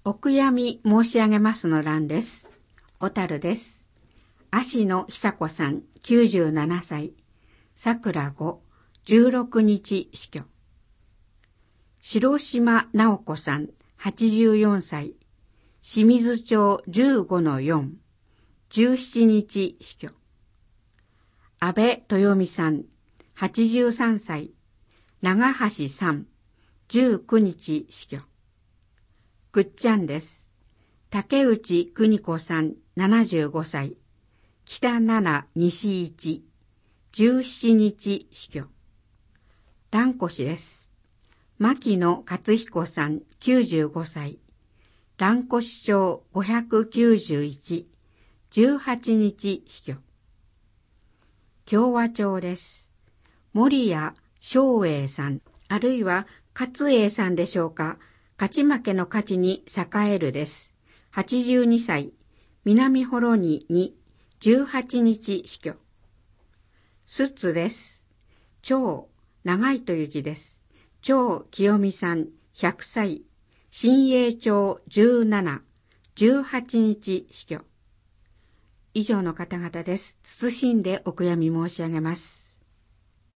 お悔やみ申し上げますの欄です。小樽です。芦野久子さん97歳、桜5、16日死去。白島直子さん84歳、清水町15-4、17日死去。安倍豊美さん83歳、長橋3、19日死去。ぐっちゃんです。竹内邦子さん75歳、北7西1、17日死去。蘭越です。牧野勝彦さん95歳、蘭越町591、18日死去。共和町です。森谷昌英さん、あるいは勝英さんでしょうか。勝ち負けの勝ちに栄えるです。82歳、南幌に2、18日死去。すつです。長、長いという字です。長清美さん100歳、新栄町17、18日死去。以上の方々です。謹んでお悔やみ申し上げます。